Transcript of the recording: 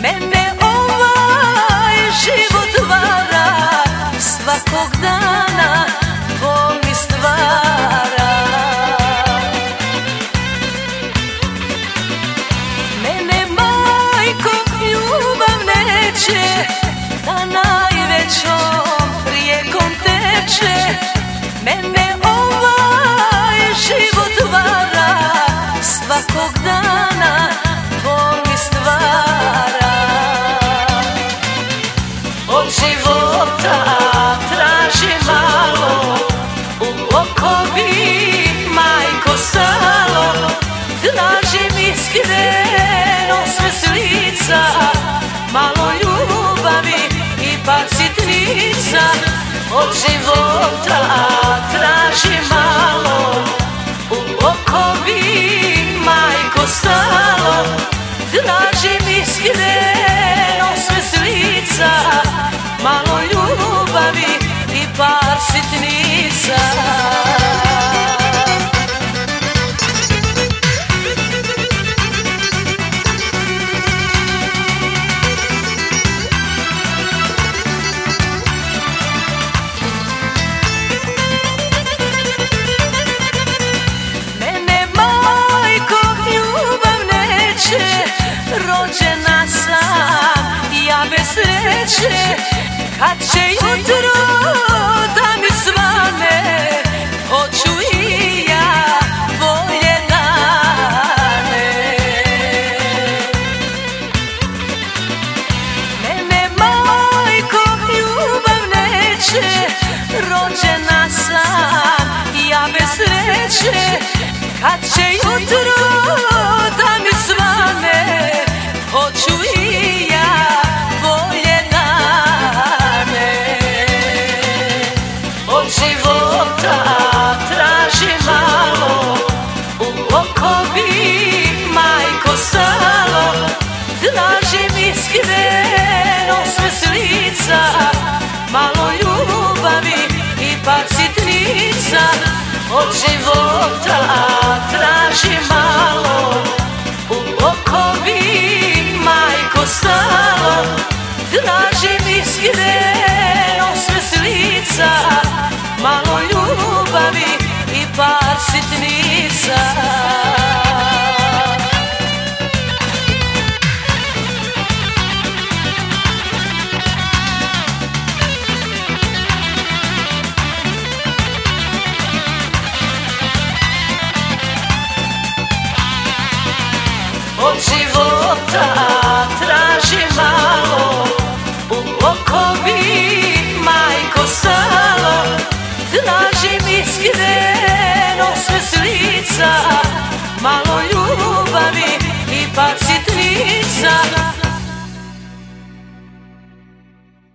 Mene ovaj život vara, svakog dana bol mi stvara. Mene majko ljubav neće, da najvećom rijekom teče. Mene ovaj život vara, svakog dana bol mi stvara. Od života traži malo, u okovi majko salo. Tražim iskreno sve s lica, malo ljubavi i par sitnica. Od života traži malo, u okovi majko salo. Tražim iskreno sve s lica, malo ljubavi i par sitnica. Rođena sam ja bez sreće, kad će jutro da mi svane, hoću i ja bolje dane. Mene majko ljubav neće, rođena sam ja bez sreće, kad će jutro da mi svane, hoću i ja bolje dane. Od života traži malo, u okovi majko salo. Tražim iskreno sve s lica, malo ljubavi i par sitnica. Od života traži malo, u okovi majko salo. Tražim iskreno sve s lica, malo ljubavi i par sitnica. Od života traži malo, u okovi majko salo. Tražim iskreno sve s lica,